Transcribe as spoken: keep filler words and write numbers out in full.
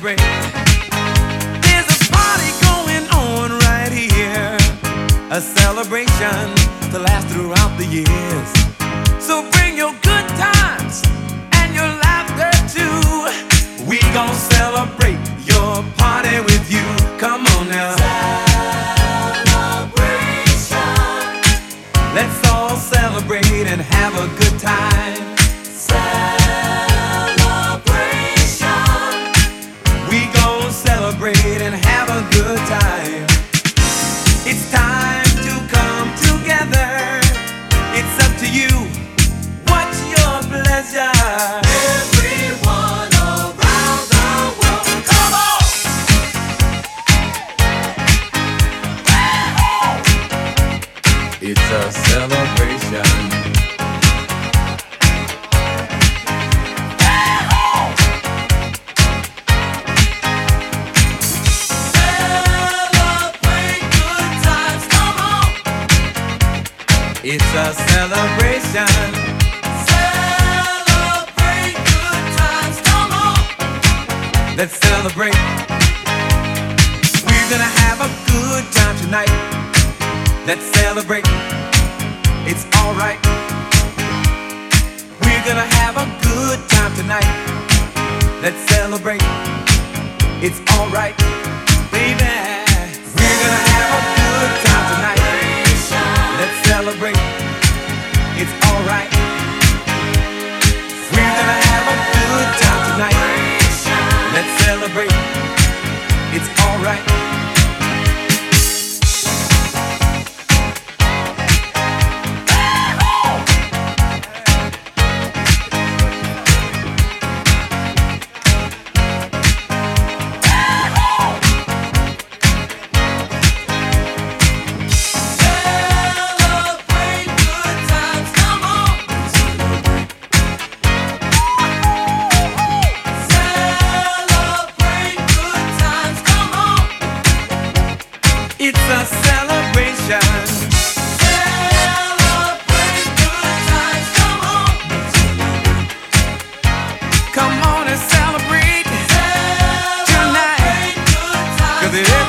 celebrate. There's a party going on right here, a celebration to last throughout the years. So bring your good times and your laughter too. We gon' celebrate your party with you. Come on now. Celebration. Let's all celebrate and have a good time. Celebrate and have a good time. It's time to come together. It's up to you. What's your pleasure? Everyone around the world, come on! It's a celebration. It's a celebration. Celebrate good times, come on. Let's celebrate. We're gonna have a good time tonight. Let's celebrate. It's alright. We're gonna have a good time tonight. Let's celebrate. It's alright, baby. We're gonna have a good time tonight. Let's celebrate. It's alright. We're gonna have a good time tonight. Let's celebrate. It's alright. It's a celebration. Celebrate good times, come on. Come on and celebrate, celebrate tonight. Good times. 'Cause